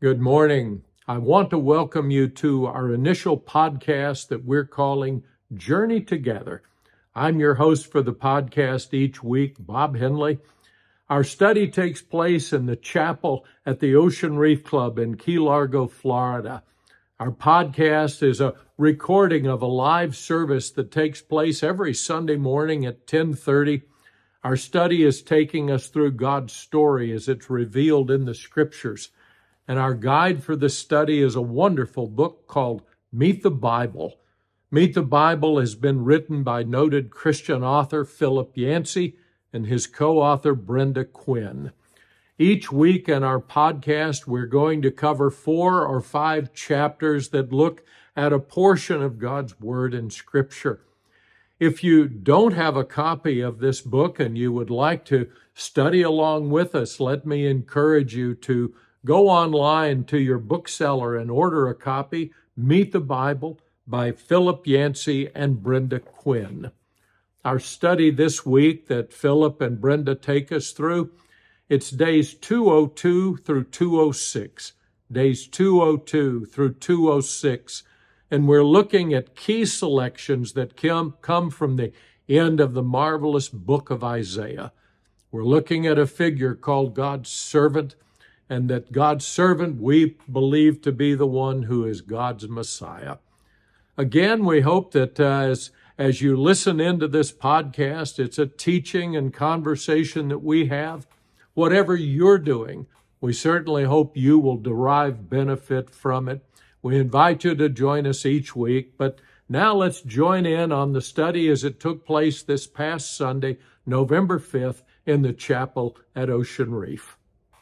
Good morning. I want to welcome you to our initial podcast that we're calling Journey Together. I'm your host for the podcast each week, Bob Henley. Our study takes place in the chapel at the Ocean Reef Club in Key Largo, Florida. Our podcast is a recording of a live service that takes place every Sunday morning at 10:30. Our study is taking us through God's story as it's revealed in the scriptures. And our guide for this study is a wonderful book called Meet the Bible. Meet the Bible has been written by noted Christian author Philip Yancey and his co-author Brenda Quinn. Each week in our podcast, we're going to cover 4 or 5 chapters that look at a portion of God's Word in Scripture. If you don't have a copy of this book and you would like to study along with us, let me encourage you to go online to your bookseller and order a copy, Meet the Bible by Philip Yancey and Brenda Quinn. Our study this week that Philip and Brenda take us through, it's days 202 through 206, days 202 through 206, and we're looking at key selections that come from the end of the marvelous book of Isaiah. We're looking at a figure called God's servant, and that God's servant we believe to be the one who is God's Messiah. Again, we hope that as you listen into this podcast, it's a teaching and conversation that we have. Whatever you're doing, we certainly hope you will derive benefit from it. We invite you to join us each week, but now let's join in on the study as it took place this past Sunday, November 5th, in the chapel at Ocean Reef.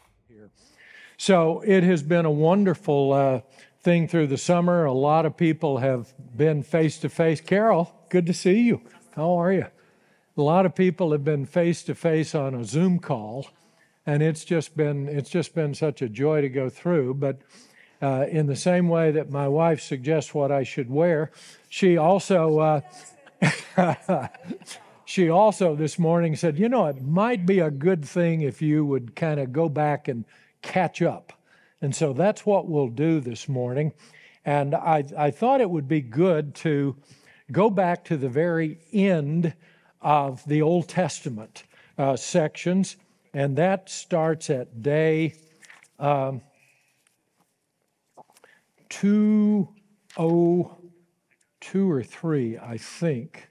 So it has been a wonderful thing through the summer. A lot of people have been face-to-face. Carol, good to see you. How are you? A lot of people have been face-to-face on a Zoom call, and it's just been such a joy to go through. But in the same way that my wife suggests what I should wear, she also this morning said, it might be a good thing if you would kind of go back and catch up. And so that's what we'll do this morning. And I thought it would be good to go back to the very end of the Old Testament sections, and that starts at day 202 or 3, I think.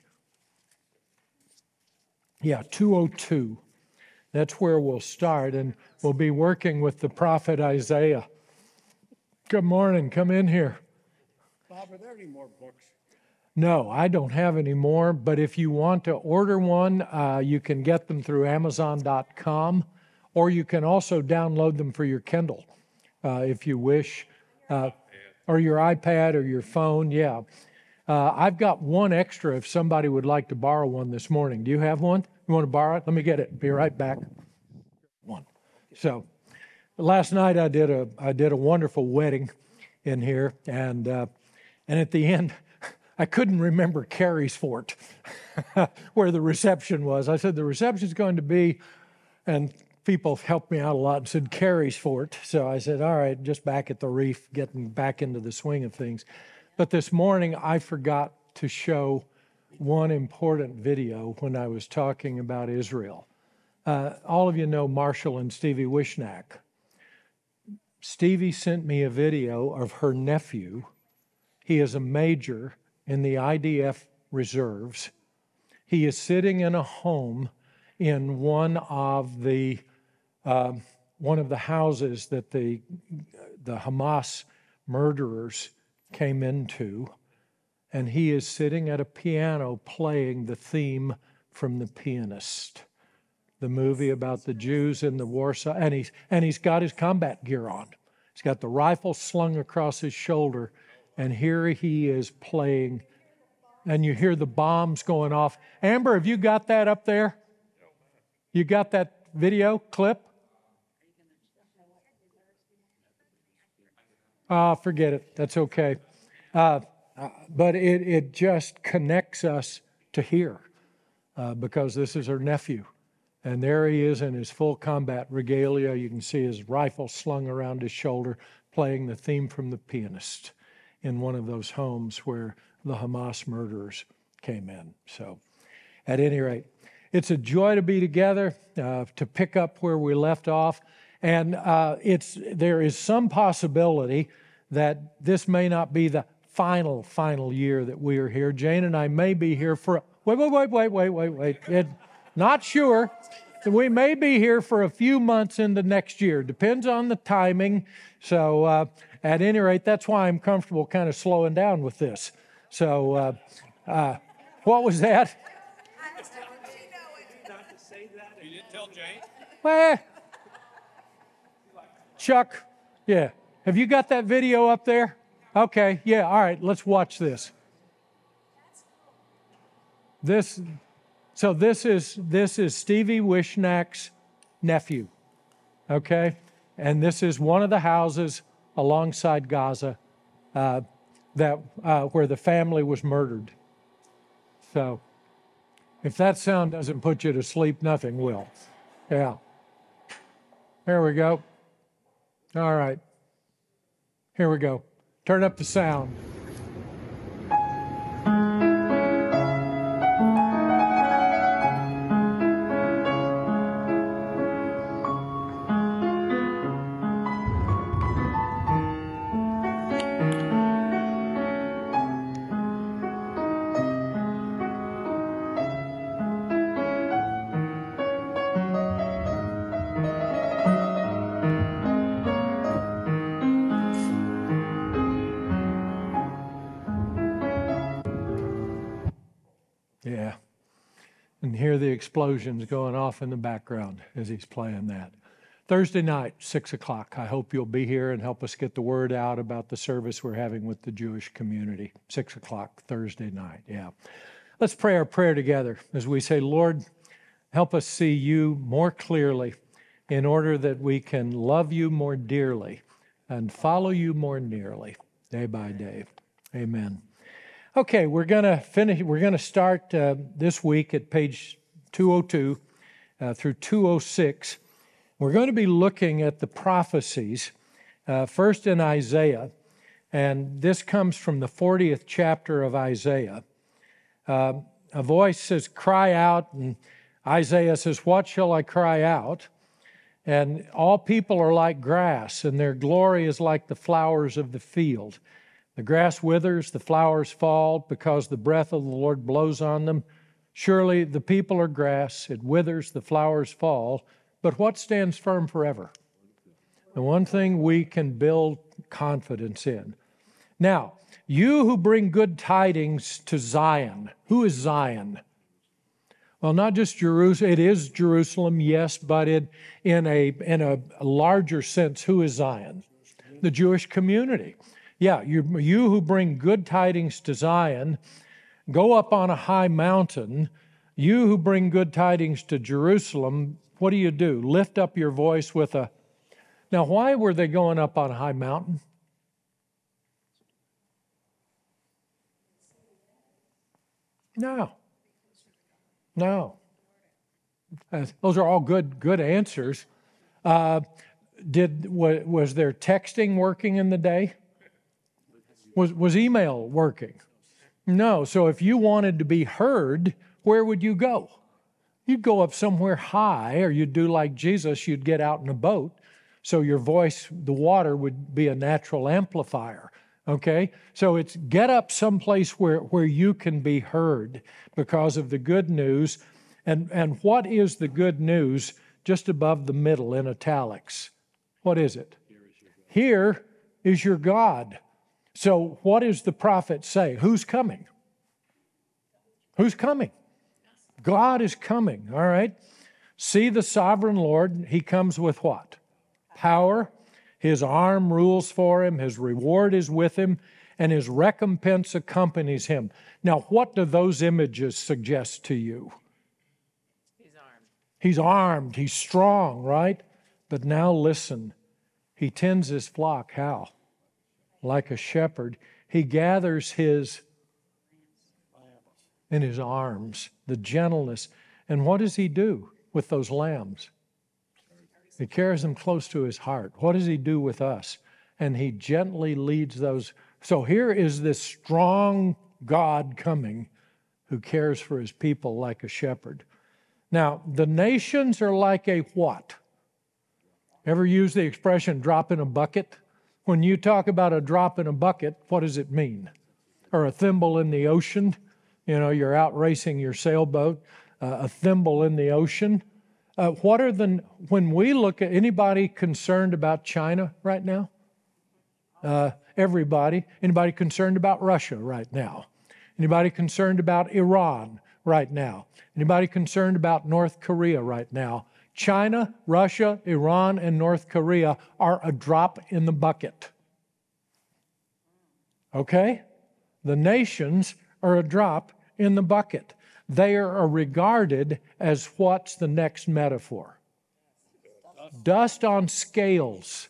Yeah, 202. That's where we'll start, and we'll be working with the prophet Isaiah. Good morning. Come in here. Bob, are there any more books? No, I don't have any more, but if you want to order one, you can get them through Amazon.com, or you can also download them for your Kindle, if you wish, or your iPad or your phone, yeah. I've got one extra if somebody would like to borrow one this morning. Do you have one? You want to borrow it? Let me get it. Be right back. One. So last night I did a wonderful wedding in here, and at the end I couldn't remember Carey's Fort where the reception was. I said the reception's going to be, and people helped me out a lot and said Carey's Fort. So I said, all right, just back at the reef, getting back into the swing of things. But this morning I forgot to show one important video when I was talking about Israel. All of you know Marshall and Stevie Wishnack. Stevie sent me a video of her nephew. He is a major in the IDF reserves. He is sitting in a home in one of the houses that the Hamas murderers came into, and he is sitting at a piano playing the theme from The Pianist, the movie about the Jews in the Warsaw, and he's got his combat gear on. He's got the rifle slung across his shoulder, and here he is playing, and you hear the bombs going off. Amber, have you got that up there? You got that video clip? Forget it. That's okay. But it just connects us to here because this is her nephew. And there he is in his full combat regalia. You can see his rifle slung around his shoulder, playing the theme from The Pianist in one of those homes where the Hamas murderers came in. So at any rate, it's a joy to be together, to pick up where we left off. And there is some possibility that this may not be the final year that we are here. Jane and I may be here for, wait. Not sure. We may be here for a few months into next year. Depends on the timing. So at any rate, that's why I'm comfortable kind of slowing down with this. So what was that? You didn't tell Jane? Well, Chuck, yeah. Have you got that video up there? Okay, yeah, all right, let's watch this. This is Stevie Wishnak's nephew, okay? And this is one of the houses alongside Gaza where the family was murdered. So if that sound doesn't put you to sleep, nothing will. Yeah. There we go. All right. Here we go. Turn up the sound. Yeah. And hear the explosions going off in the background as he's playing that. Thursday night, 6 o'clock. I hope you'll be here and help us get the word out about the service we're having with the Jewish community. 6 o'clock, Thursday night. Yeah. Let's pray our prayer together as we say, Lord, help us see you more clearly in order that we can love you more dearly and follow you more nearly day by day. Amen. Okay, we're going to start this week at page 202 through 206. We're going to be looking at the prophecies, first in Isaiah, and this comes from the 40th chapter of Isaiah. A voice says, cry out, and Isaiah says, what shall I cry out? And all people are like grass, and their glory is like the flowers of the field. The grass withers, the flowers fall, because the breath of the Lord blows on them. Surely the people are grass, it withers, the flowers fall, but what stands firm forever? The one thing we can build confidence in. Now, you who bring good tidings to Zion. Who is Zion? Well, not just Jerusalem. It is Jerusalem, yes, but in a larger sense, who is Zion? The Jewish community. Yeah, you who bring good tidings to Zion, go up on a high mountain. You who bring good tidings to Jerusalem, what do? Lift up your voice with a... Now, why were they going up on a high mountain? No. Those are all good answers. Was there texting working in the day? Was email working? No. So if you wanted to be heard, where would you go? You'd go up somewhere high, or you'd do like Jesus, you'd get out in a boat. So your voice, the water, would be a natural amplifier. Okay? So it's get up someplace where you can be heard because of the good news. And what is the good news just above the middle in italics? What is it? Here is your God. So what does the prophet say? Who's coming? Who's coming? God is coming, all right? See the sovereign Lord. He comes with what? Power. His arm rules for him. His reward is with him. And his recompense accompanies him. Now, what do those images suggest to you? He's armed. He's armed. He's strong, right? But now listen. He tends his flock. How? Like a shepherd. He gathers his in his arms, the gentleness. And what does he do? with those lambs? He carries them close to his heart. What does he do with us? And he gently leads those. So here is this strong God coming who cares for his people like a shepherd. Now, the nations are like a what? Ever use the expression drop in a bucket? When you talk about a drop in a bucket, what does it mean? Or a thimble in the ocean? You know, you're out racing your sailboat, a thimble in the ocean. When we look at anybody concerned about China right now? Everybody. Anybody concerned about Russia right now? Anybody concerned about Iran right now? Anybody concerned about North Korea right now? China, Russia, Iran, and North Korea are a drop in the bucket. Okay? The nations are a drop in the bucket. They are regarded as what's the next metaphor? Dust on scales.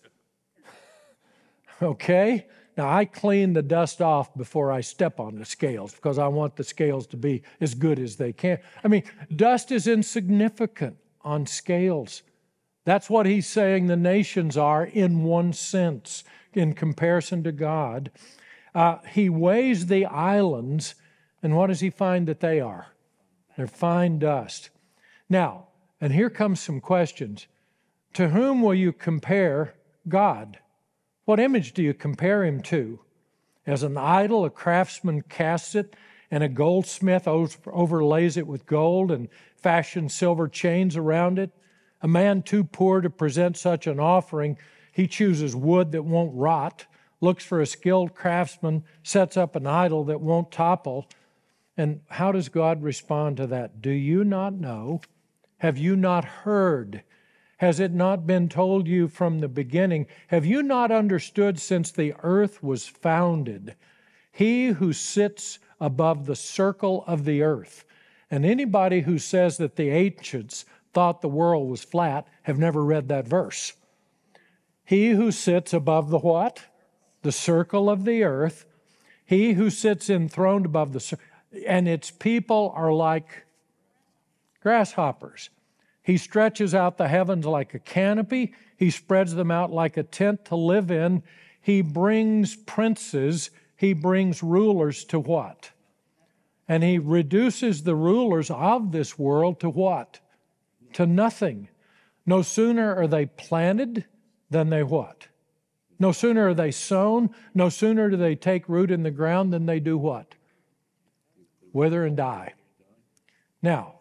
Okay? Now, I clean the dust off before I step on the scales because I want the scales to be as good as they can. I mean, dust is insignificant on scales. That's what he's saying the nations are in one sense in comparison to God. He weighs the islands, and what does he find that they are? They're fine dust. Now, and here comes some questions. To whom will you compare God? What image do you compare him to? As an idol, a craftsman casts it, and a goldsmith overlays it with gold and fashions silver chains around it. A man too poor to present such an offering, he chooses wood that won't rot, looks for a skilled craftsman, sets up an idol that won't topple. And how does God respond to that? Do you not know? Have you not heard? Has it not been told you from the beginning? Have you not understood since the earth was founded? He who sits above the circle of the earth. And anybody who says that the ancients thought the world was flat have never read that verse. He who sits above the what? The circle of the earth. He who sits enthroned above the circle. And its people are like grasshoppers. He stretches out the heavens like a canopy. He spreads them out like a tent to live in. He brings princes, he brings rulers to what? And he reduces the rulers of this world to what? To nothing. No sooner are they planted than they what? No sooner are they sown, no sooner do they take root in the ground than they do what? Wither and die. Now,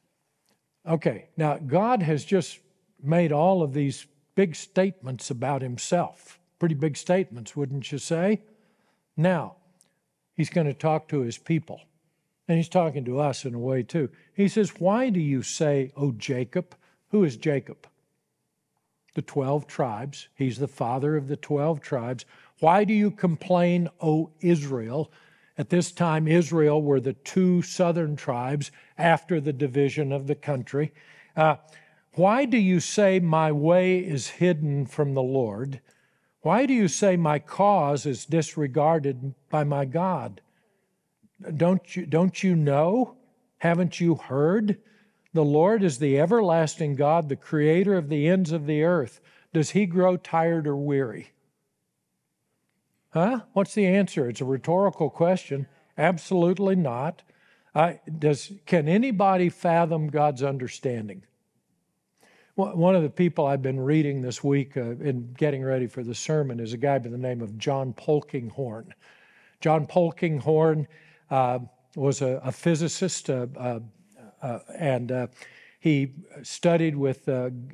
God has just made all of these big statements about himself. Pretty big statements, wouldn't you say? Now, he's going to talk to his people. And he's talking to us in a way too. He says, why do you say, O Jacob? Who is Jacob? The 12 tribes. He's the father of the 12 tribes. Why do you complain, O Israel? At this time, Israel were the 2 southern tribes after the division of the country. Why do you say my way is hidden from the Lord? Why do you say my cause is disregarded by my God? Don't you know? Haven't you heard? The Lord is the everlasting God, the creator of the ends of the earth. Does he grow tired or weary? Huh? What's the answer? It's a rhetorical question. Absolutely not. Can anybody fathom God's understanding? One of the people I've been reading this week in getting ready for the sermon is a guy by the name of John Polkinghorne. John Polkinghorne was a physicist, and he studied with,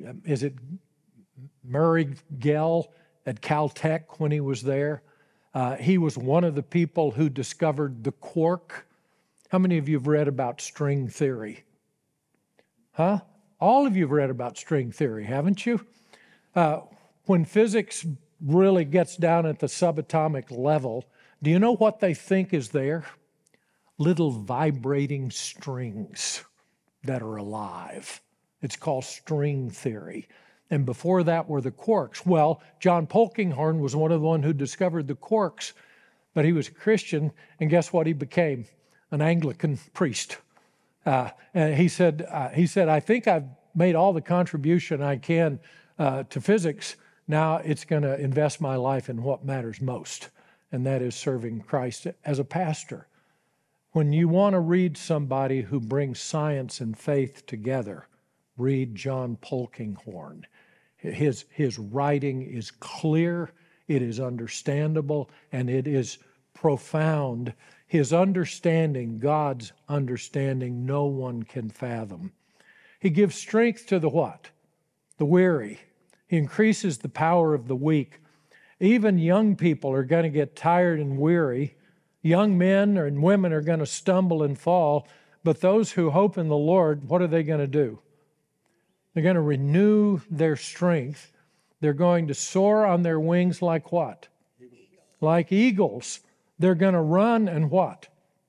Murray Gell at Caltech when he was there. He was one of the people who discovered the quark. How many of you have read about string theory? Huh? All of you have read about string theory, haven't you? When physics really gets down at the subatomic level, do you know what they think is there? Little vibrating strings that are alive. It's called string theory. And before that were the quarks. Well, John Polkinghorne was one of the ones who discovered the quarks, but he was a Christian, and guess what he became? An Anglican priest. And he said, I think I've made all the contribution I can to physics. Now it's going to invest my life in what matters most, and that is serving Christ as a pastor. When you want to read somebody who brings science and faith together, read John Polkinghorne. His writing is clear, it is understandable, and it is profound. His understanding, God's understanding, no one can fathom. He gives strength to the what? The weary. He increases the power of the weak. Even young people are going to get tired and weary. Young men and women are going to stumble and fall. But those who hope in the Lord, what are they going to do? They're going to renew their strength. They're going to soar on their wings like what? Like eagles. They're going to run and what?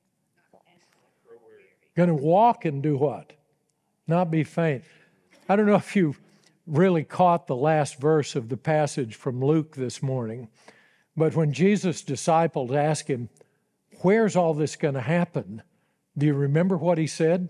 Going to walk and do what? Not be faint. I don't know if you really caught the last verse of the passage from Luke this morning, but when Jesus' disciples asked him, where's all this going to happen? Do you remember what he said?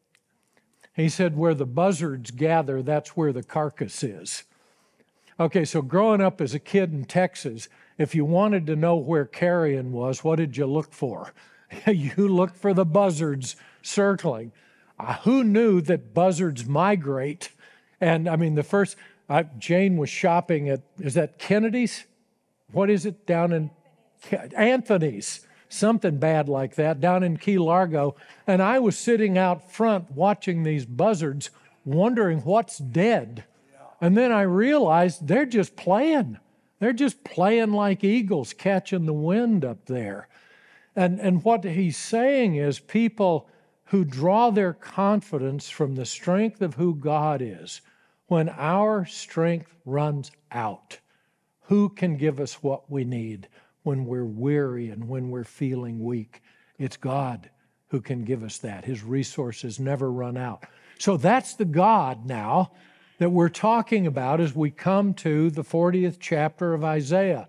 He said, where the buzzards gather, that's where the carcass is. Okay, so growing up as a kid in Texas, if you wanted to know where carrion was, what did you look for? You looked for the buzzards circling. Who knew that buzzards migrate? And I mean, Jane was shopping at, is that Kennedy's? What is it down in Anthony's? Something bad like that, down in Key Largo. And I was sitting out front watching these buzzards, wondering what's dead. And then I realized they're just playing. They're just playing like eagles, catching the wind up there. And what he's saying is people who draw their confidence from the strength of who God is. When our strength runs out, who can give us what we need when we're weary and when we're feeling weak? It's God who can give us that. His resources never run out. So that's the God now that we're talking about as we come to the 40th chapter of Isaiah.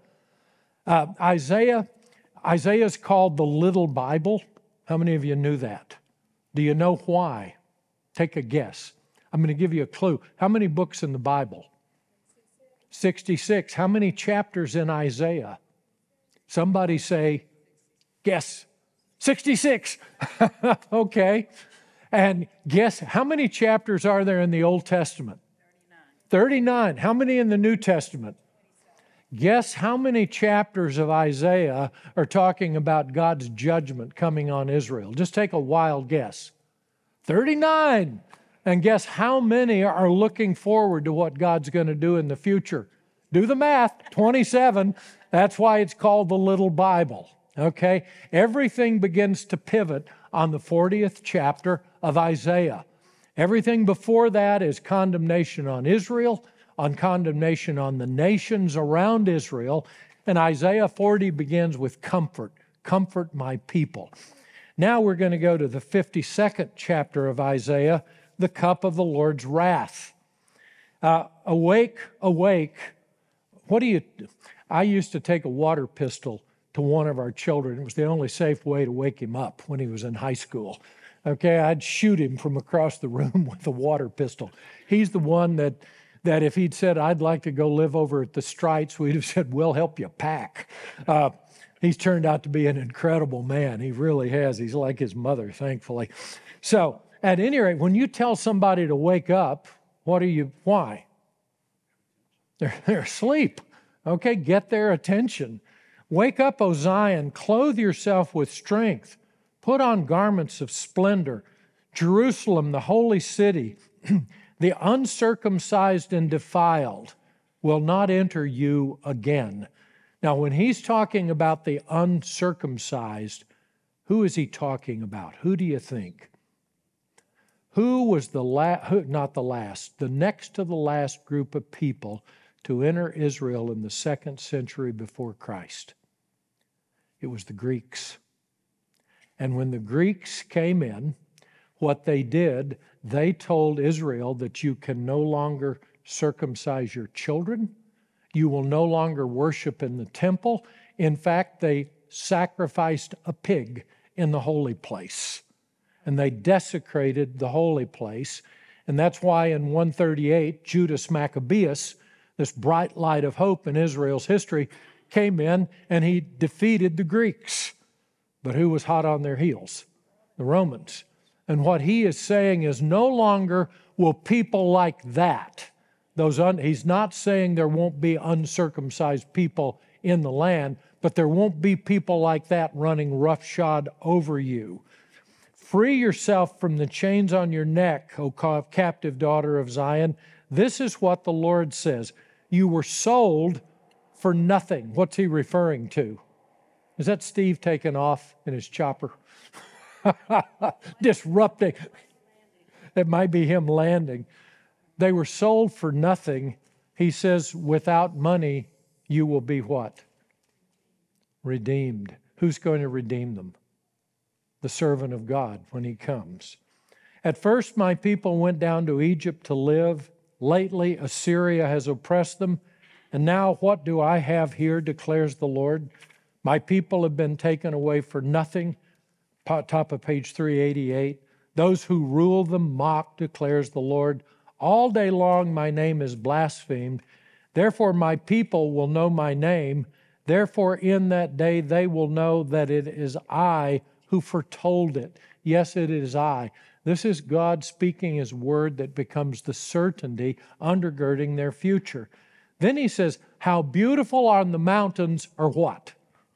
Isaiah is called the Little Bible. How many of you knew that? Do you know why? Take a guess. I'm going to give you a clue. How many books in the Bible? 66. How many chapters in Isaiah? Somebody say, guess. 66. Okay. And guess, how many chapters are there in the Old Testament? 39. How many in the New Testament? Guess how many chapters of Isaiah are talking about God's judgment coming on Israel? Just take a wild guess. 39. And guess how many are looking forward to what God's going to do in the future? Do the math. 27. That's why it's called the Little Bible. Okay? Everything begins to pivot on the 40th chapter of Isaiah. Everything before that is condemnation on Israel, on condemnation on the nations around Israel. And Isaiah 40 begins with comfort. Comfort my people. Now we're going to go to the 52nd chapter of Isaiah, the cup of the Lord's wrath. Awake, awake. I used to take a water pistol to one of our children. It was the only safe way to wake him up when he was in high school. Okay, I'd shoot him from across the room with a water pistol. He's the one that if he'd said, I'd like to go live over at the Strites, we'd have said, we'll help you pack. He's turned out to be an incredible man. He really has. He's like his mother, thankfully. So, at any rate, when you tell somebody to wake up, why? They're asleep. Okay, get their attention. Wake up, O Zion, clothe yourself with strength. Put on garments of splendor. Jerusalem, the holy city, the uncircumcised and defiled will not enter you again. Now, when he's talking about the uncircumcised, who is he talking about? Who do you think? Who was the next to the last group of people to enter Israel in the 2nd century before Christ? It was the Greeks. And when the Greeks came in, what they did, they told Israel that you can no longer circumcise your children. You will no longer worship in the temple. In fact, they sacrificed a pig in the holy place. And they desecrated the holy place. And that's why in 138, Judas Maccabeus, this bright light of hope in Israel's history, came in and he defeated the Greeks. But who was hot on their heels? The Romans. And what he is saying is no longer will people like that, he's not saying there won't be uncircumcised people in the land, but there won't be people like that running roughshod over you. Free yourself from the chains on your neck, O captive daughter of Zion. This is what the Lord says. You were sold for nothing. What's he referring to? Is that Steve taking off in his chopper? Disrupting. It might be him landing. They were sold for nothing. He says, without money, you will be what? Redeemed. Who's going to redeem them? The servant of God when he comes. At first, my people went down to Egypt to live. Lately, Assyria has oppressed them. And now what do I have here, declares the Lord? My people have been taken away for nothing. Top of page 388. Those who rule them mock, declares the Lord. All day long my name is blasphemed. Therefore my people will know my name. Therefore in that day they will know that it is I who foretold it. Yes, it is I. This is God speaking his word that becomes the certainty undergirding their future. Then he says, how beautiful on the mountains are what?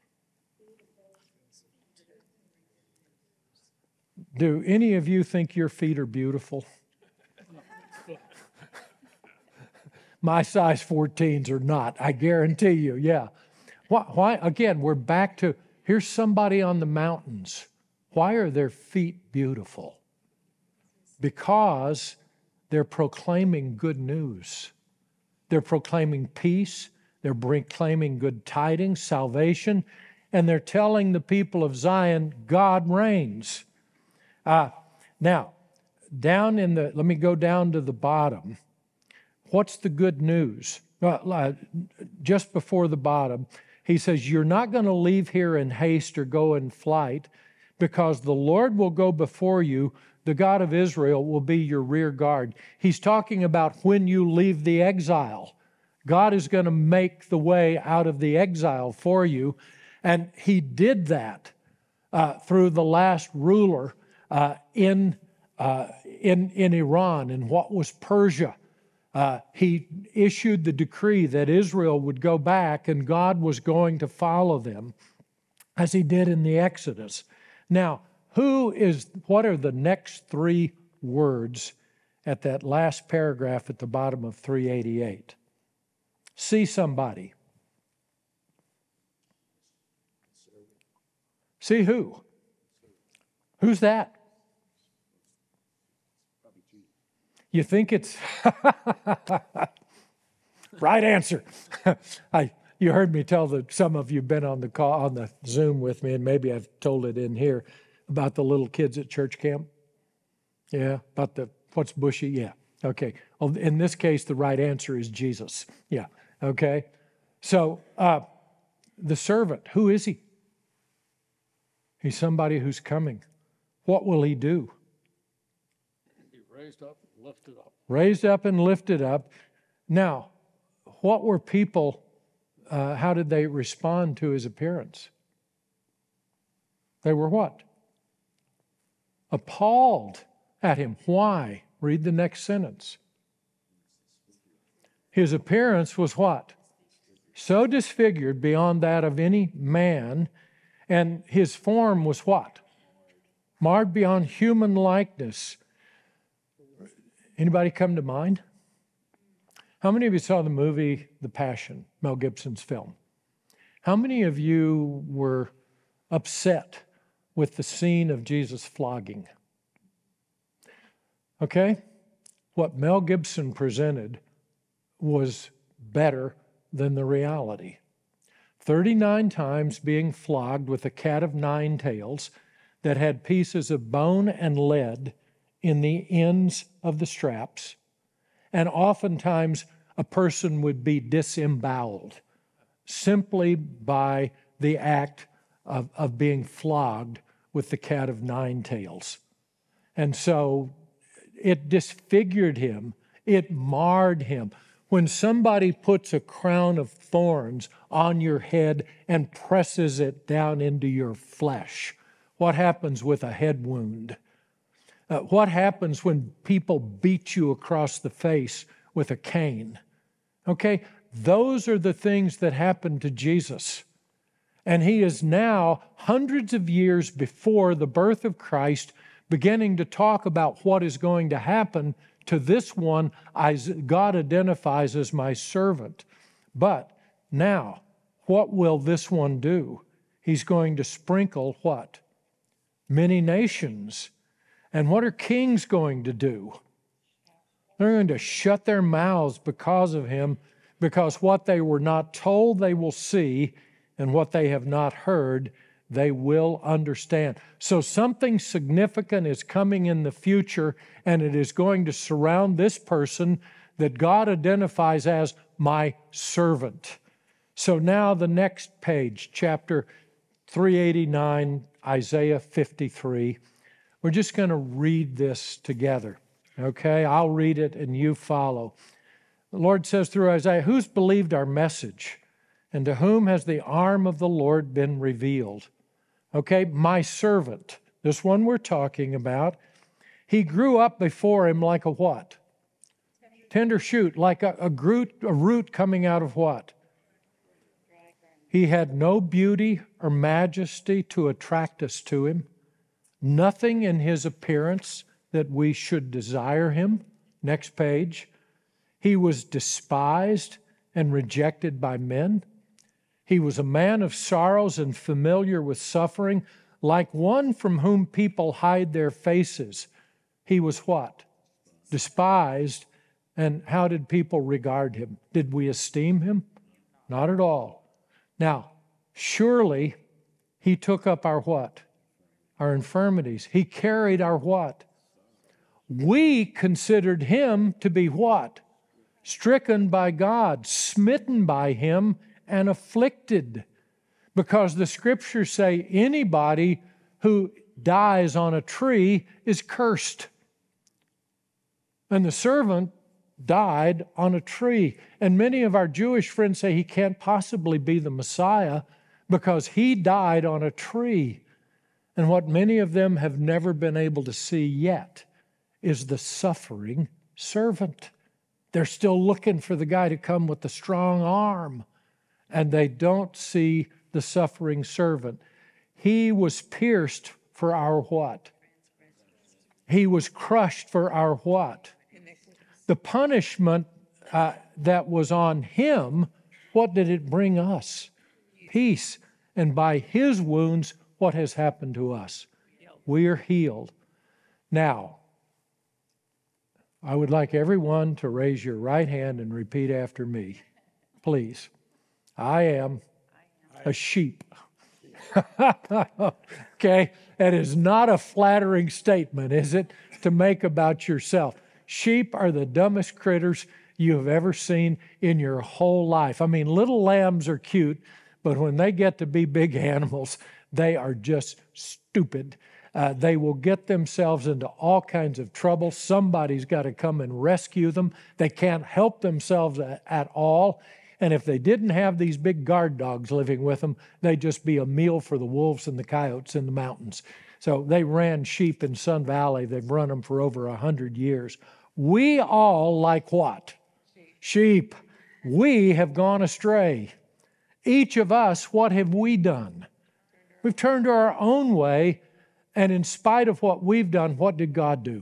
Do any of you think your feet are beautiful? My size 14s are not, I guarantee you, yeah. Why? Again, we're back to, here's somebody on the mountains. Why are their feet beautiful? Because they're proclaiming good news. They're proclaiming peace. They're proclaiming good tidings, salvation, and they're telling the people of Zion, God reigns. Now, let me go down to the bottom. What's the good news? Just before the bottom, he says, you're not going to leave here in haste or go in flight because the Lord will go before you. The God of Israel will be your rear guard. He's talking about when you leave the exile. God is going to make the way out of the exile for you. And he did that through the last ruler in Iran, in what was Persia. He issued the decree that Israel would go back and God was going to follow them as he did in the Exodus. Now, what are the next three words at that last paragraph at the bottom of 388? See somebody. See who? Who's that? You think it's right answer. You heard me tell that some of you have been on the call on the Zoom with me, and maybe I've told it in here about the little kids at church camp. Yeah, about what's bushy? Yeah, okay. Well, in this case, the right answer is Jesus. Yeah, okay. So the servant, who is he? He's somebody who's coming. What will he do? He raised up and lifted up. Raised up and lifted up. Now, what were people, how did they respond to his appearance? They were what? Appalled at him. Why? Read the next sentence. His appearance was what? So disfigured beyond that of any man, and his form was what? Marred beyond human likeness. Anybody come to mind? How many of you saw the movie The Passion, Mel Gibson's film? How many of you were upset with the scene of Jesus flogging? Okay? What Mel Gibson presented was better than the reality. 39 times being flogged with a cat of nine tails that had pieces of bone and lead in the ends of the straps, and oftentimes a person would be disemboweled simply by the act of being flogged with the cat of nine tails. And so it disfigured him. It marred him. When somebody puts a crown of thorns on your head and presses it down into your flesh, what happens with a head wound? What happens when people beat you across the face with a cane? Okay, those are the things that happened to Jesus. And he is now, hundreds of years before the birth of Christ, beginning to talk about what is going to happen to this one God identifies as my servant. But now, what will this one do? He's going to sprinkle what? Many nations. And what are kings going to do? They're going to shut their mouths because of him, because what they were not told they will see, and what they have not heard they will understand. So something significant is coming in the future, and it is going to surround this person that God identifies as my servant. So now the next page, chapter 389, Isaiah 53. We're just going to read this together, okay? I'll read it and you follow. The Lord says through Isaiah, "Who's believed our message? And to whom has the arm of the Lord been revealed?" Okay, my servant, this one we're talking about, he grew up before him like a what? Tender shoot, like a root coming out of what? He had no beauty or majesty to attract us to him, nothing in his appearance that we should desire him. Next page. He was despised and rejected by men. He was a man of sorrows and familiar with suffering, like one from whom people hide their faces. He was what? Despised. And how did people regard him? Did we esteem him? Not at all. Now, surely he took up our what? Our infirmities. He carried our what? We considered him to be what? Stricken by God, smitten by him, and afflicted. Because the scriptures say anybody who dies on a tree is cursed. And the servant died on a tree. And many of our Jewish friends say he can't possibly be the Messiah because he died on a tree. And what many of them have never been able to see yet is the suffering servant. They're still looking for the guy to come with the strong arm, and they don't see the suffering servant. He was pierced for our what? He was crushed for our what? The punishment that was on him, what did it bring us? Peace. And by his wounds, what has happened to us? We are healed. Now, I would like everyone to raise your right hand and repeat after me, please. I am a sheep. Okay, that is not a flattering statement, is it, to make about yourself? Sheep are the dumbest critters you have ever seen in your whole life. I mean, little lambs are cute, but when they get to be big animals, they are just stupid. They will get themselves into all kinds of trouble. Somebody's got to come and rescue them. They can't help themselves at all. And if they didn't have these big guard dogs living with them, they'd just be a meal for the wolves and the coyotes in the mountains. So they ran sheep in Sun Valley. They've run them for over 100 years. We all like what? Sheep. We have gone astray. Each of us, what have we done? We've turned to our own way, and in spite of what we've done, what did God do?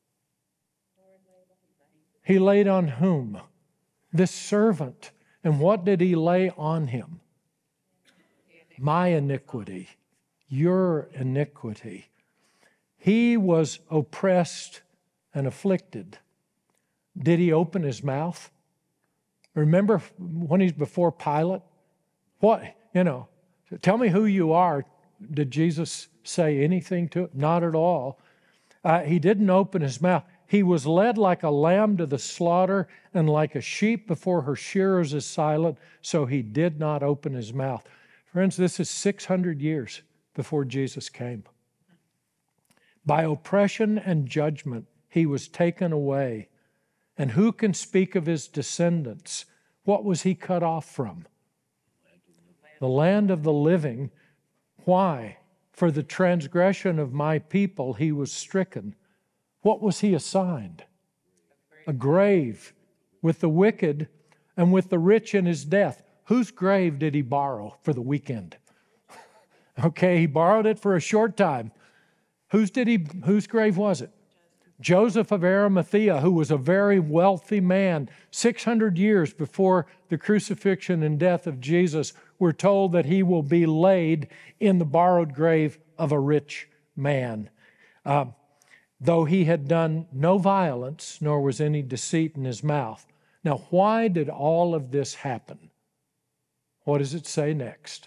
He laid on whom? This servant. And what did he lay on him? My iniquity, your iniquity. He was oppressed and afflicted. Did he open his mouth? Remember when he's before Pilate? What, tell me who you are. Did Jesus say anything to it? Not at all. He didn't open his mouth. He was led like a lamb to the slaughter, and like a sheep before her shearers is silent, so he did not open his mouth. Friends, this is 600 years before Jesus came. By oppression and judgment he was taken away. And who can speak of his descendants? What was he cut off from? The land of the living. Why? For the transgression of my people he was stricken. What was he assigned? A grave with the wicked and with the rich in his death. Whose grave did he borrow for the weekend? Okay, he borrowed it for a short time. Whose grave was it? Joseph of Arimathea, who was a very wealthy man. 600 years before the crucifixion and death of Jesus, we're told that he will be laid in the borrowed grave of a rich man. Though he had done no violence, nor was any deceit in his mouth. Now, why did all of this happen? What does it say next?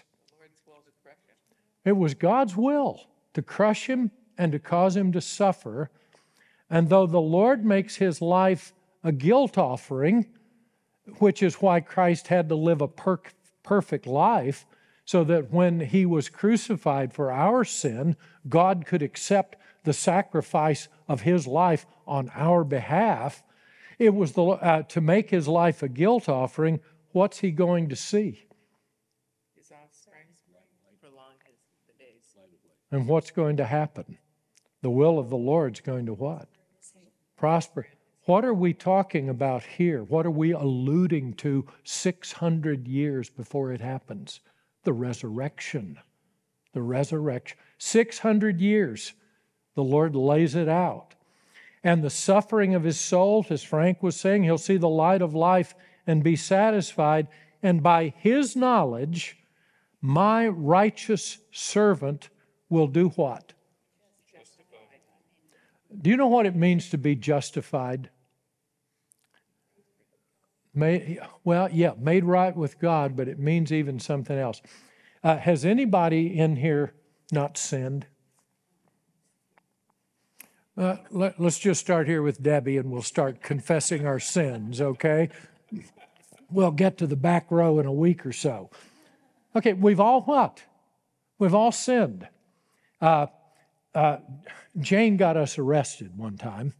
It was God's will to crush him and to cause him to suffer. And though the Lord makes his life a guilt offering, which is why Christ had to live a perfect life, so that when he was crucified for our sin, God could accept the sacrifice of his life on our behalf. It was to make his life a guilt offering. What's he going to see? His offspring prolong the days. And what's going to happen? The will of the Lord's going to what? Prosper. What are we talking about here? What are we alluding to 600 years before it happens? The resurrection. The resurrection. 600 years. The Lord lays it out. And the suffering of his soul, as Frank was saying, he'll see the light of life and be satisfied. And by his knowledge, my righteous servant will do what? Justified. Do you know what it means to be justified? Made right with God, but it means even something else. Has anybody in here not sinned? Let's just start here with Debbie and we'll start confessing our sins, okay? We'll get to the back row in a week or so. Okay, we've all what? We've all sinned. Jane got us arrested one time.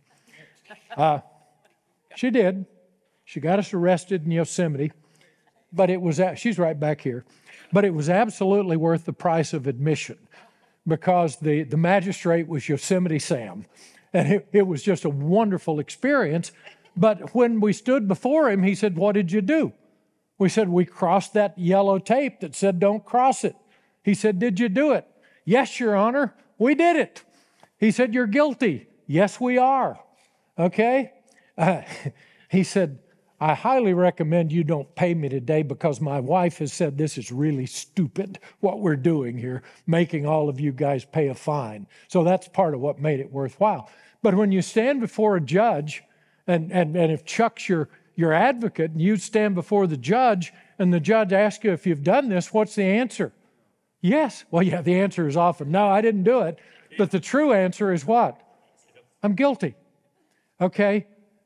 She did. She got us arrested in Yosemite, but it was, she's right back here, but it was absolutely worth the price of admission because the magistrate was Yosemite Sam, and it was just a wonderful experience. But when we stood before him, he said, "What did you do?" We said, "We crossed that yellow tape that said don't cross it." He said, "Did you do it?" "Yes, Your Honor, we did it." He said, "You're guilty." "Yes, we are." Okay? He said, "I highly recommend you don't pay me today because my wife has said this is really stupid, what we're doing here, making all of you guys pay a fine." So that's part of what made it worthwhile. But when you stand before a judge, and if Chuck's your advocate, and you stand before the judge, and the judge asks you if you've done this, what's the answer? Yes. Well, yeah, the answer is often, "No, I didn't do it." But the true answer is what? "I'm guilty." Okay?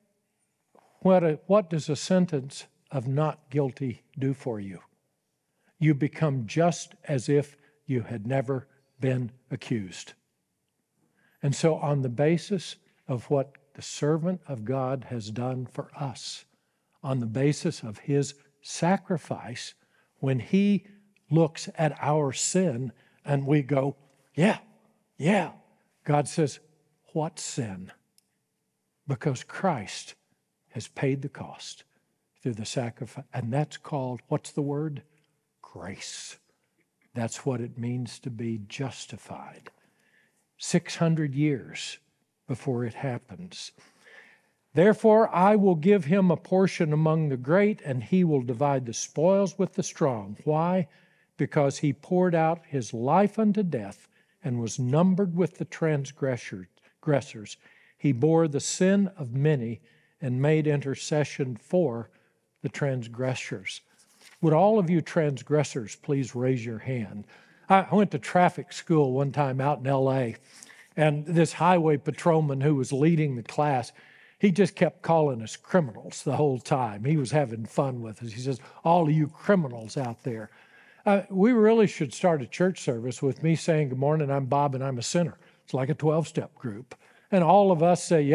What does a sentence of not guilty do for you? You become just as if you had never been accused. And so on the basis of what the servant of God has done for us, on the basis of his sacrifice, when he looks at our sin and we go, yeah, God says, what sin? Because Christ has paid the cost through the sacrifice. And that's called, what's the word? Grace. That's what it means to be justified. 600 years before it happens. "Therefore I will give him a portion among the great, and he will divide the spoils with the strong." Why? Because he poured out his life unto death and was numbered with the transgressors. He bore the sin of many and made intercession for the transgressors. Would all of you transgressors please raise your hand? I went to traffic school one time out in L.A., and this highway patrolman who was leading the class, he just kept calling us criminals the whole time. He was having fun with us. He says, "All of you criminals out there." We really should start a church service with me saying, "Good morning, I'm Bob and I'm a sinner." It's like a 12-step group. And all of us say, "Yep,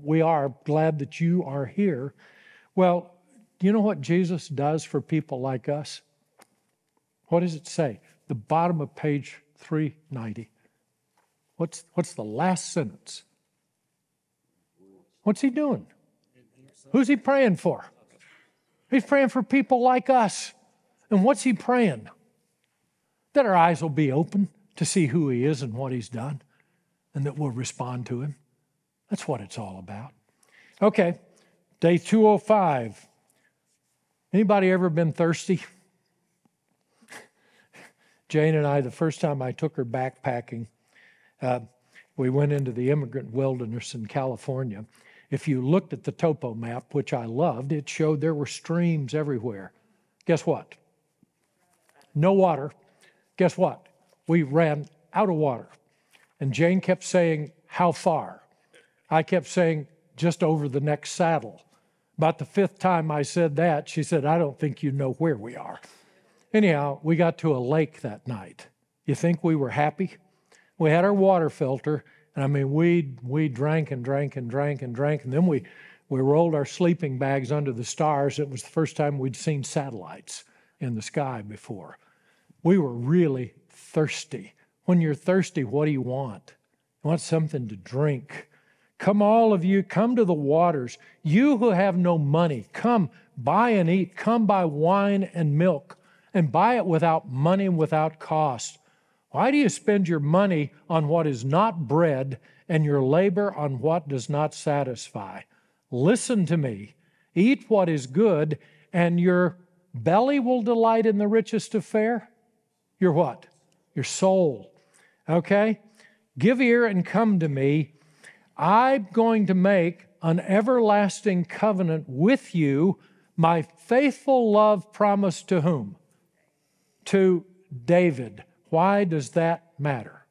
we are glad that you are here. Well, do you know what Jesus does for people like us? What does it say? The bottom of page 390. What's the last sentence? What's he doing? Who's he praying for? He's praying for people like us. And what's he praying? That our eyes will be open to see who he is and what he's done, and that we'll respond to him. That's what it's all about. Okay, day 205. Anybody ever been thirsty? Jane and I, the first time I took her backpacking, we went into the immigrant wilderness in California. If you looked at the topo map, which I loved, it showed there were streams everywhere. Guess what? No water. Guess what? We ran out of water. And Jane kept saying, how far? I kept saying, just over the next saddle. About the fifth time I said that, she said, I don't think you know where we are. Anyhow, we got to a lake that night. You think we were happy? We had our water filter, and I mean, we drank and drank and drank and drank, and then we rolled our sleeping bags under the stars. It was the first time we'd seen satellites in the sky before. We were really thirsty. When you're thirsty, what do you want? You want something to drink. Come, all of you, come to the waters. You who have no money, come buy and eat. Come buy wine and milk, and buy it without money and without cost. Why do you spend your money on what is not bread and your labor on what does not satisfy? Listen to me. Eat what is good, and your belly will delight in the richest of fare. Your what? Your soul. Okay? Give ear and come to me. I'm going to make an everlasting covenant with you, my faithful love promised to whom? To David. Why does that matter?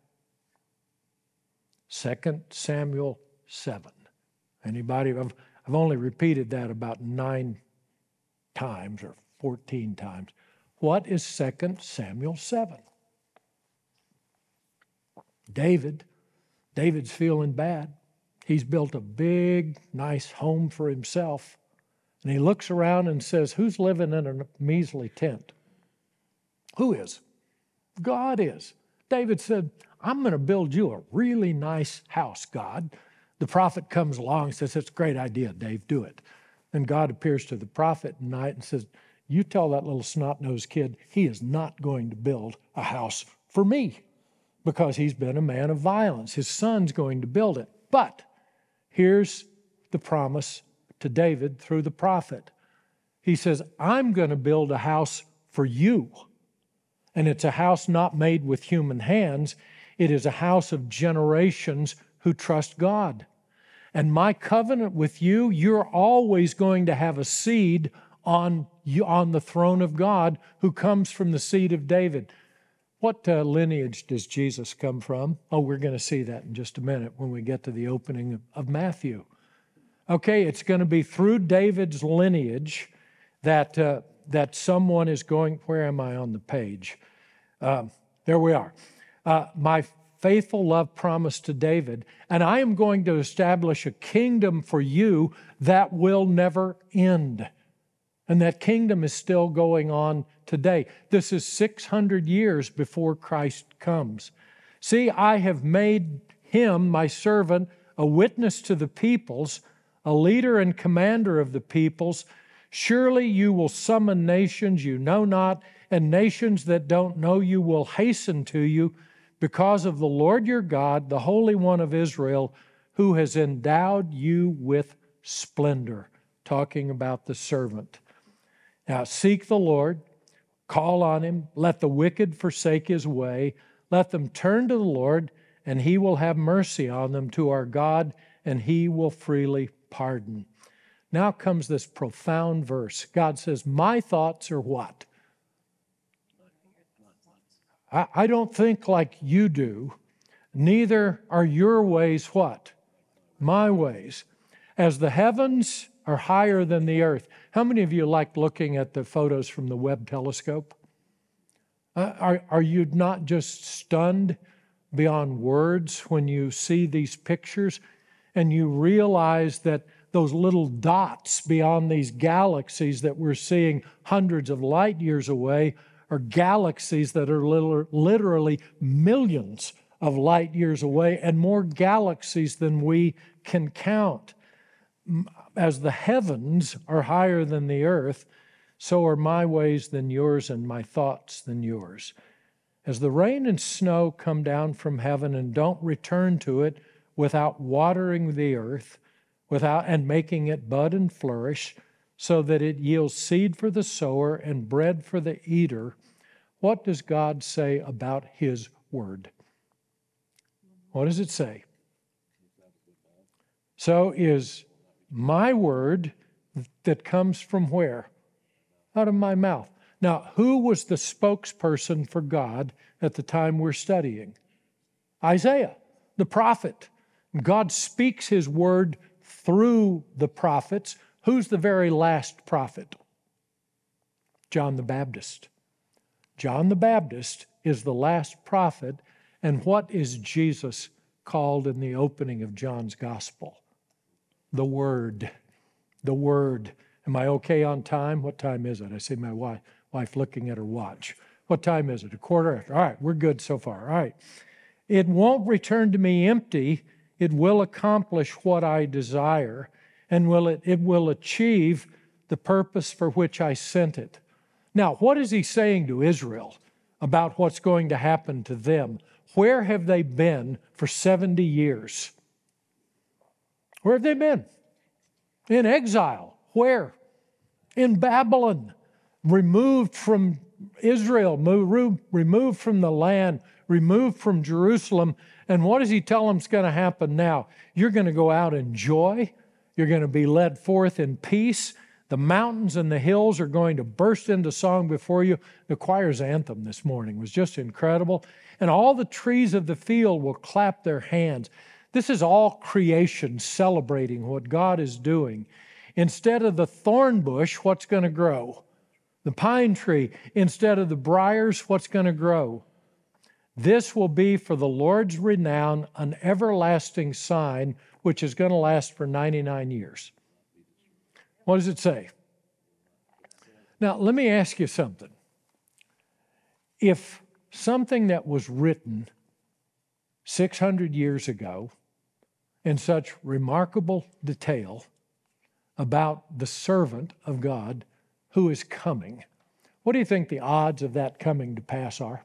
2 Samuel 7. Anybody? I've only repeated that about 9 times or 14 times. What is 2 Samuel 7? David's feeling bad. He's built a big, nice home for himself. And he looks around and says, who's living in a measly tent? Who is? God is. David said, I'm going to build you a really nice house, God. The prophet comes along and says, it's a great idea, Dave, do it. And God appears to the prophet at night and says, you tell that little snot-nosed kid he is not going to build a house for me because he's been a man of violence. His son's going to build it. But here's the promise to David through the prophet. He says, I'm going to build a house for you. And it's a house not made with human hands. It is a house of generations who trust God. And my covenant with you, you're always going to have a seed on the throne of God who comes from the seed of David. What lineage does Jesus come from? Oh, we're going to see that in just a minute when we get to the opening of Matthew. Okay, it's going to be through David's lineage that someone is going. Where am I on the page? There we are. My faithful love promised to David, and I am going to establish a kingdom for you that will never end. And that kingdom is still going on today. This is 600 years before Christ comes. See, I have made him, my servant, a witness to the peoples, a leader and commander of the peoples. Surely you will summon nations you know not, and nations that don't know you will hasten to you because of the Lord your God, the Holy One of Israel, who has endowed you with splendor. Talking about the servant. Now seek the Lord, call on him, let the wicked forsake his way, let them turn to the Lord, and he will have mercy on them, to our God, and he will freely pardon. Now comes this profound verse. God says, my thoughts are what? I don't think like you do. Neither are your ways what? My ways. As the heavens are higher than the earth. How many of you like looking at the photos from the Webb telescope? Are you not just stunned beyond words when you see these pictures? and you realize that those little dots beyond these galaxies that we're seeing hundreds of light years away are galaxies that are literally millions of light years away, and more galaxies than we can count. As the heavens are higher than the earth, so are my ways than yours and my thoughts than yours. As the rain and snow come down from heaven and don't return to it without watering the earth, and making it bud and flourish, so that it yields seed for the sower and bread for the eater, what does God say about His word? What does it say? So is my word that comes from where? Out of my mouth. Now, who was the spokesperson for God at the time we're studying? Isaiah, the prophet. God speaks His word through the prophets. Who's the very last prophet? John the Baptist. John the Baptist is the last prophet, and what is Jesus called in the opening of John's Gospel? The Word. The Word. Am I okay on time? What time is it? I see my wife looking at her watch. What time is it? 1:15. All right, we're good so far. All right. It won't return to me empty. It will accomplish what I desire, and it will achieve the purpose for which I sent it. Now, what is He saying to Israel about what's going to happen to them? Where have they been for 70 years? Where have they been? In exile. Where? In Babylon. Removed from Israel, removed from the land, removed from Jerusalem. And what does He tell them is going to happen now? You're going to go out in joy. You're going to be led forth in peace. The mountains and the hills are going to burst into song before you. The choir's anthem this morning was just incredible. And all the trees of the field will clap their hands. This is all creation celebrating what God is doing. Instead of the thorn bush, what's going to grow? The pine tree. Instead of the briars, what's going to grow? This will be for the Lord's renown an everlasting sign, which is going to last for 99 years. What does it say? Now, let me ask you something. If something that was written 600 years ago in such remarkable detail about the servant of God who is coming, what do you think the odds of that coming to pass are?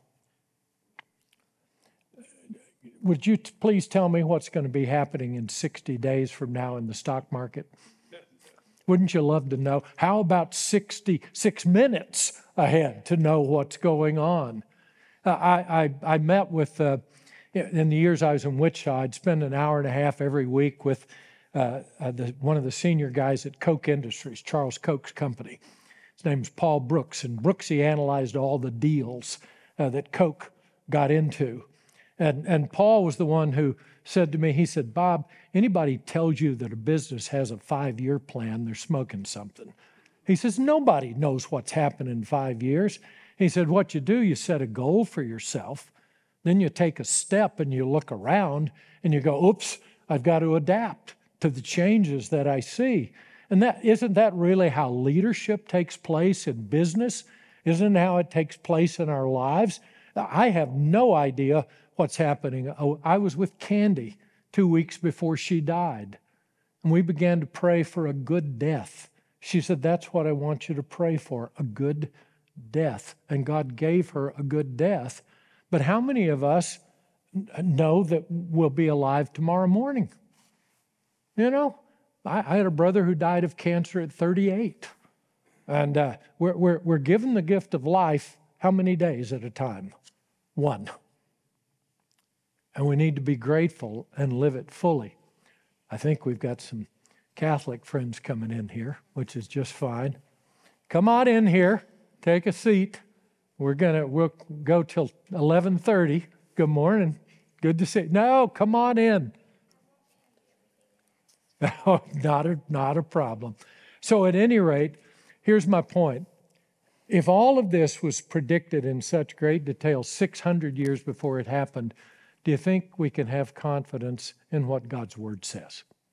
Would you please tell me what's going to be happening in 60 days from now in the stock market? Wouldn't you love to know? How about 66 minutes ahead to know what's going on? I met with, in the years I was in Wichita, I'd spend an hour and a half every week with one of the senior guys at Koch Industries, Charles Koch's company. His name's Paul Brooks, and Brooksy analyzed all the deals that Koch got into. And Paul was the one who said to me, he said, Bob, anybody tells you that a business has a 5-year plan, they're smoking something. He says, nobody knows what's happening in 5 years. He said, what you do, you set a goal for yourself, then you take a step and you look around and you go, oops, I've got to adapt to the changes that I see. And isn't that really how leadership takes place in business? Isn't it how it takes place in our lives? I have no idea what's happening. I was with Candy 2 weeks before she died, and we began to pray for a good death. She said, that's what I want you to pray for, a good death. And God gave her a good death. But how many of us know that we'll be alive tomorrow morning? You know, I had a brother who died of cancer at 38. And we're given the gift of life how many days at a time? 1. And we need to be grateful and live it fully. I think we've got some Catholic friends coming in here, which is just fine. Come on in here. Take a seat. We'll go till 11:30. Good morning. Good to see you. No, come on in. Oh, not a problem. So at any rate, here's my point. If all of this was predicted in such great detail 600 years before it happened, do you think we can have confidence in what God's Word says?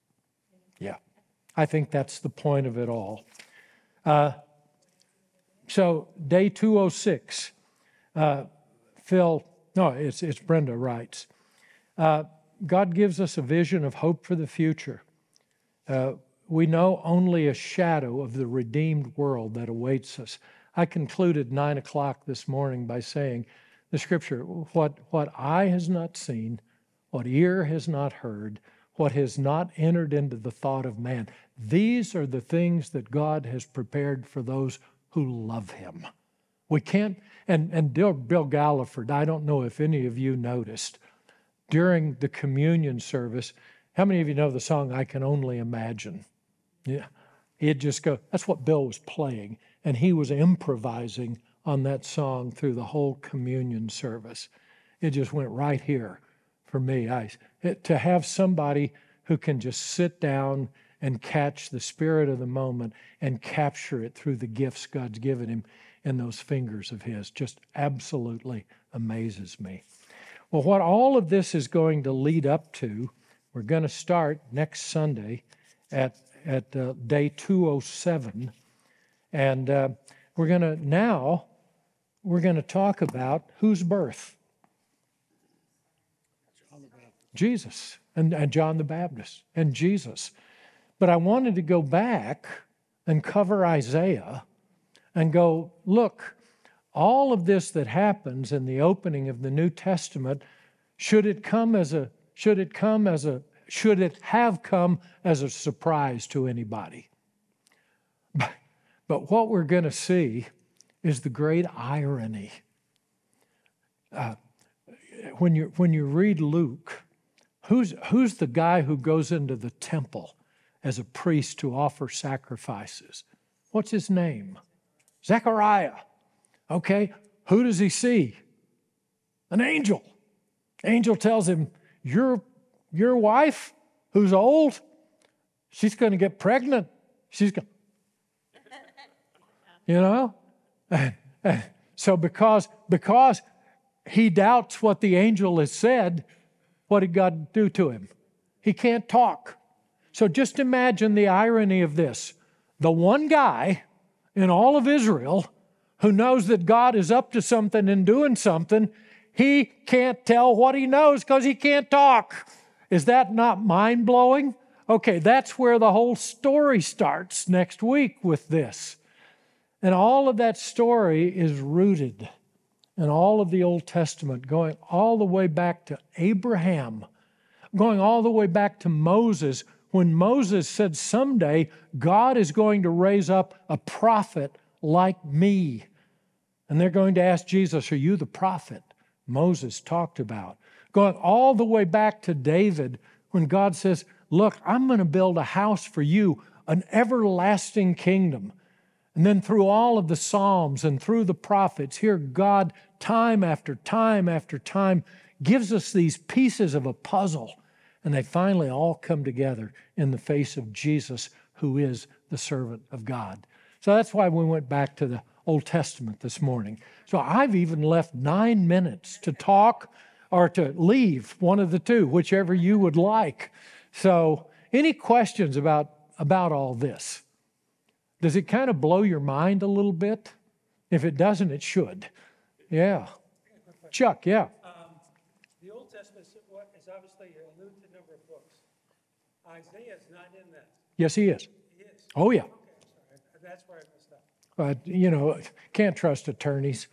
I think that's the point of it all. So day 206, it's Brenda writes, God gives us a vision of hope for the future. We know only a shadow of the redeemed world that awaits us. I concluded 9 o'clock this morning by saying the scripture, what eye has not seen, what ear has not heard, what has not entered into the thought of man. These are the things that God has prepared for those who love him. We can't, and Bill Galliford, I don't know if any of you noticed, during the communion service, how many of you know the song, I Can Only Imagine? Yeah, he'd just go, that's what Bill was playing, and he was improvising on that song through the whole communion service. It just went right here for me. To have somebody who can just sit down and catch the spirit of the moment and capture it through the gifts God's given him in those fingers of his just absolutely amazes me. Well, what all of this is going to lead up to, we're going to start next Sunday at day 207. And we're going to talk about whose birth? Jesus and John the Baptist and Jesus. But I wanted to go back and cover Isaiah and go, look, all of this that happens in the opening of the New Testament, should it have come as a surprise to anybody? But what we're going to see is the great irony. When you read Luke, who's the guy who goes into the temple as a priest to offer sacrifices? What's his name? Zechariah. Okay, who does he see? An angel. Angel tells him, your wife, who's old, she's going to get pregnant. She's going, you know? So because he doubts what the angel has said, what did God do to him? He can't talk. So just imagine the irony of this. The one guy in all of Israel who knows that God is up to something and doing something, he can't tell what he knows because he can't talk. Is that not mind-blowing? Okay, that's where the whole story starts next week with this. And all of that story is rooted in all of the Old Testament, going all the way back to Abraham, going all the way back to Moses, when Moses said, someday God is going to raise up a prophet like me. And they're going to ask Jesus, are you the prophet Moses talked about? Going all the way back to David, when God says, look, I'm going to build a house for you, an everlasting kingdom. And then through all of the Psalms and through the prophets, here God, time after time after time, gives us these pieces of a puzzle. And they finally all come together in the face of Jesus, who is the servant of God. So that's why we went back to the Old Testament this morning. So I've even left 9 minutes to talk or to leave, one of the two, whichever you would like. So any questions about all this? Does it kind of blow your mind a little bit? If it doesn't, it should. Yeah. Chuck, yeah. The Old Testament is obviously a limited number of books. Isaiah is not in that. Yes, he is. He is? Oh, yeah. Okay, I'm sorry. That's where I messed up. Can't trust attorneys.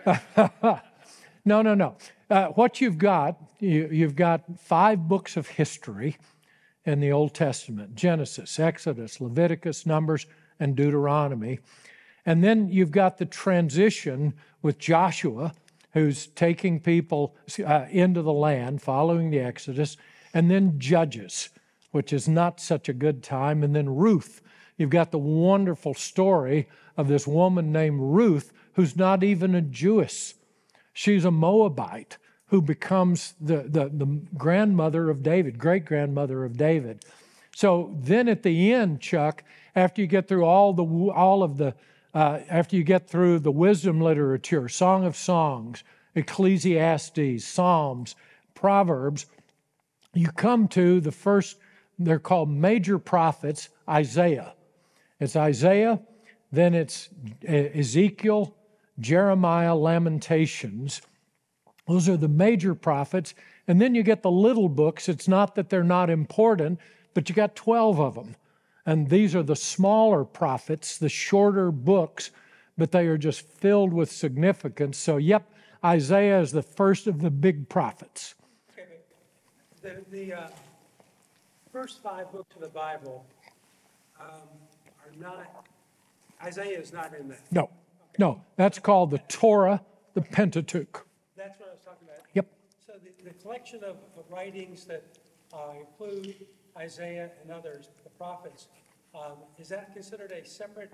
No. What you've got 5 books of history in the Old Testament: Genesis, Exodus, Leviticus, Numbers, and Deuteronomy. And then you've got the transition with Joshua, who's taking people into the land, following the Exodus, and then Judges, which is not such a good time, and then Ruth. You've got the wonderful story of this woman named Ruth, who's not even a Jewess. She's a Moabite who becomes the grandmother of David, great-grandmother of David. So then at the end, Chuck, after you get through after you get through the wisdom literature, Song of Songs, Ecclesiastes, Psalms, Proverbs, you come to the first they're called major prophets, Isaiah. It's Isaiah, then it's Ezekiel, Jeremiah, Lamentations. Those are the major prophets. And then you get the little books. It's not that they're not important, but you got 12 of them. And these are the smaller prophets, the shorter books, but they are just filled with significance. So, yep, Isaiah is the first of the big prophets. Okay, but the first 5 books of the Bible are not, Isaiah is not in that. No, that's called the Torah, the Pentateuch. That's what I was talking about. Yep. So the collection of writings that include Isaiah and others, the prophets, is that considered a separate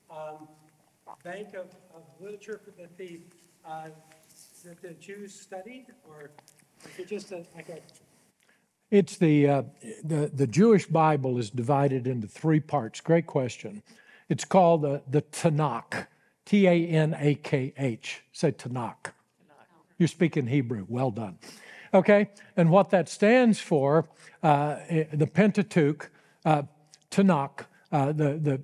bank of literature that the Jews studied, or is it just It's the Jewish Bible is divided into 3 parts. Great question. It's called the Tanakh, Tanakh. Say Tanakh. You're speaking Hebrew. Well done. Okay, and what that stands for, the Pentateuch, Tanakh, the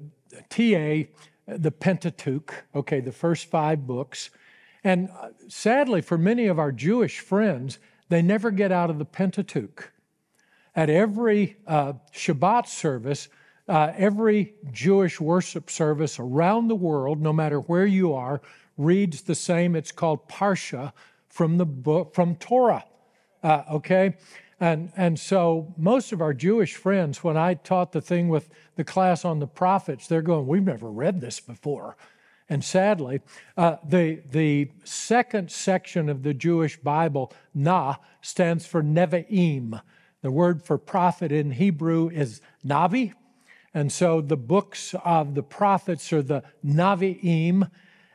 the Pentateuch. Okay, the first 5 books. And sadly, for many of our Jewish friends, they never get out of the Pentateuch. At every Shabbat service, every Jewish worship service around the world, no matter where you are, reads the same. It's called Parsha from the book, from Torah. Okay? And so most of our Jewish friends, when I taught the thing with the class on the prophets, they're going, we've never read this before. And sadly, the second section of the Jewish Bible, Na, stands for Nevi'im. The word for prophet in Hebrew is Navi. And so the books of the prophets are the Navi'im,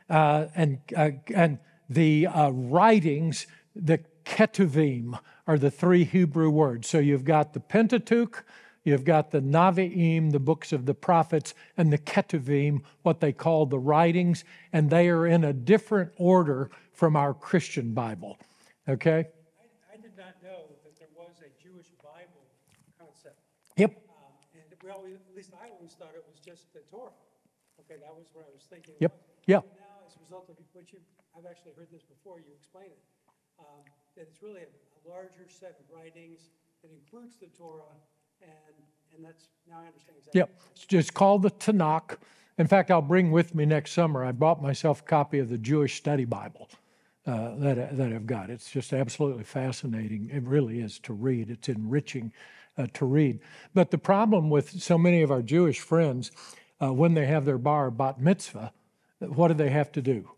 and the writings, the Ketuvim, are the 3 Hebrew words. So you've got the Pentateuch, you've got the Navi'im, the books of the prophets, and the Ketuvim, what they call the writings, and they are in a different order from our Christian Bible. Okay? I did not know that there was a Jewish Bible concept. Yep. And we always, at least I always thought it was just the Torah. Okay, that was what I was thinking. Yep. Yeah. And now, as a result of what I've actually heard this before, you explain it, that it's really a larger set of writings that includes the Torah, and that's, now I understand exactly. Yep. It's just called the Tanakh. In fact, I'll bring with me next summer, I bought myself a copy of the Jewish Study Bible that I've got. It's just absolutely fascinating. It really is to read. It's enriching to read. But the problem with so many of our Jewish friends, when they have their bat mitzvah, what do they have to do?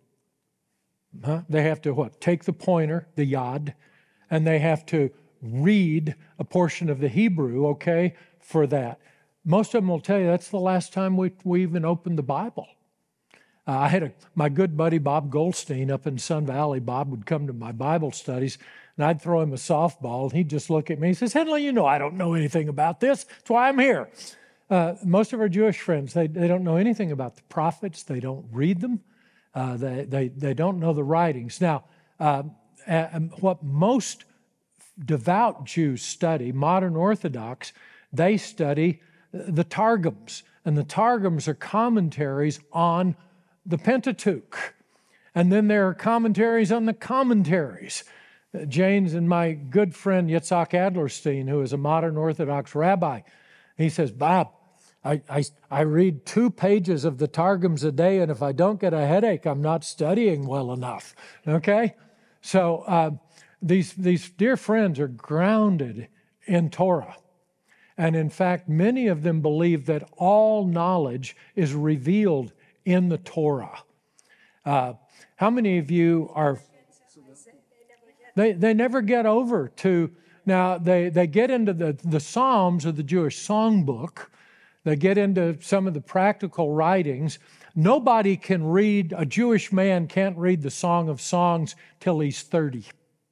They have to what? Take the pointer, the yad, and they have to read a portion of the Hebrew, okay, for that. Most of them will tell you that's the last time we even opened the Bible. I had my good buddy Bob Goldstein up in Sun Valley. Bob would come to my Bible studies, and I'd throw him a softball, and he'd just look at me and he says, Henley, you know I don't know anything about this. That's why I'm here. Most of our Jewish friends, they don't know anything about the prophets. They don't read them. They don't know the writings. Now, what most devout Jews study, modern Orthodox, they study the Targums. And the Targums are commentaries on the Pentateuch. And then there are commentaries on the commentaries. James and my good friend Yitzhak Adlerstein, who is a modern Orthodox rabbi, he says, Bob, I read 2 pages of the Targums a day, and if I don't get a headache, I'm not studying well enough. Okay? So these dear friends are grounded in Torah. And in fact, many of them believe that all knowledge is revealed in the Torah. How many of you are... They never get over to... Now, they get into the Psalms of the Jewish songbook. They get into some of the practical writings. Nobody can read, a Jewish man can't read the Song of Songs till he's 30.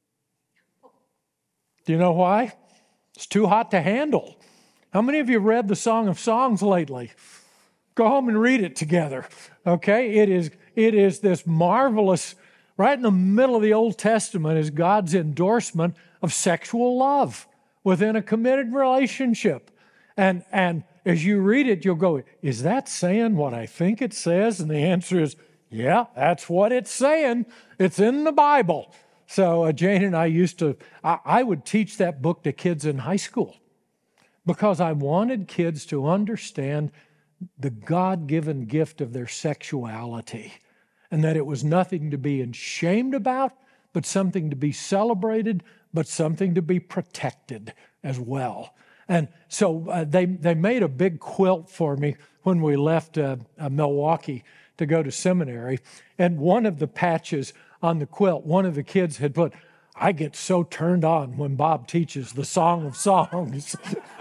Do you know why? It's too hot to handle. How many of you read the Song of Songs lately? Go home and read it together. Okay? It is this marvelous, right in the middle of the Old Testament is God's endorsement of sexual love within a committed relationship. And as you read it, you'll go, is that saying what I think it says? And the answer is, yeah, that's what it's saying. It's in the Bible. So Jane and I I would teach that book to kids in high school because I wanted kids to understand the God-given gift of their sexuality and that it was nothing to be ashamed about, but something to be celebrated, but something to be protected as well. And so they made a big quilt for me when we left Milwaukee to go to seminary. And one of the patches on the quilt, one of the kids had put, I get so turned on when Bob teaches the Song of Songs.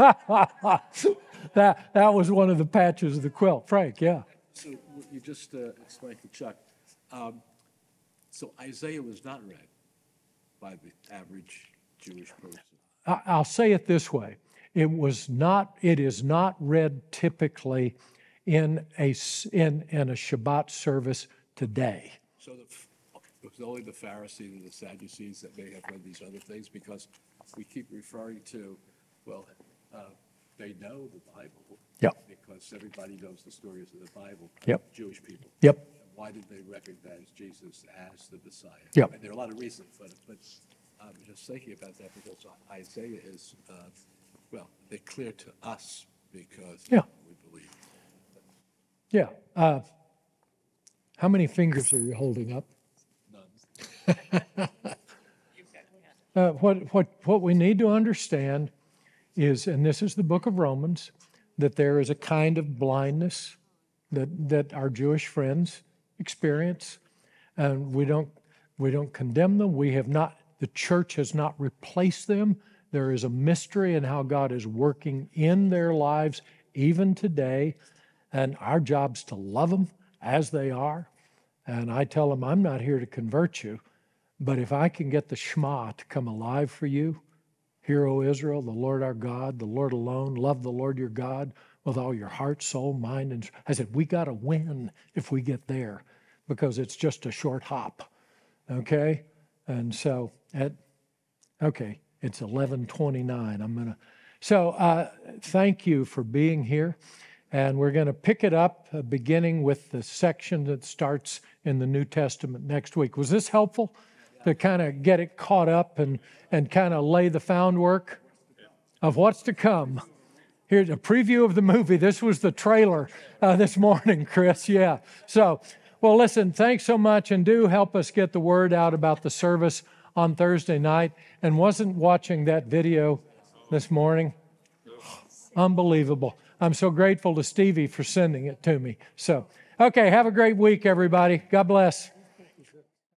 That was one of the patches of the quilt. Frank, yeah. So what you just explained to Chuck. So Isaiah was not read by the average Jewish person. I'll say it this way. It is not read typically in a Shabbat service today. So it was only the Pharisees and the Sadducees that may have read these other things, because we keep referring to, they know the Bible. Yep. Because everybody knows the stories of the Bible. Yep. Jewish people. Yep. Why did they recognize Jesus as the Messiah? Yep. And there are a lot of reasons, but I'm just thinking about that because Isaiah is, they're clear to us because Yeah. we believe. Yeah. How many fingers are you holding up? None. What we need to understand is, and this is the book of Romans, that there is a kind of blindness that our Jewish friends experience, and we don't condemn them. The church has not replaced them. There is a mystery in how God is working in their lives even today, and our job's to love them as they are. And I tell them, I'm not here to convert you, but if I can get the Shema to come alive for you, hear, O Israel, the Lord our God, the Lord alone, love the Lord your God with all your heart, soul, mind, and I said, we got to win if we get there, because it's just a short hop, okay? And so, it's 11:29. Thank you for being here, and we're going to pick it up beginning with the section that starts in the New Testament next week. Was this helpful to kind of get it caught up and kind of lay the groundwork of what's to come? Here's a preview of the movie. This was the trailer this morning, Chris. Yeah. So, well, listen, thanks so much, and do help us get the word out about the service on Thursday night. And wasn't watching that video this morning? Unbelievable. I'm so grateful to Stevie for sending it to me. So, okay, have a great week, everybody. God bless.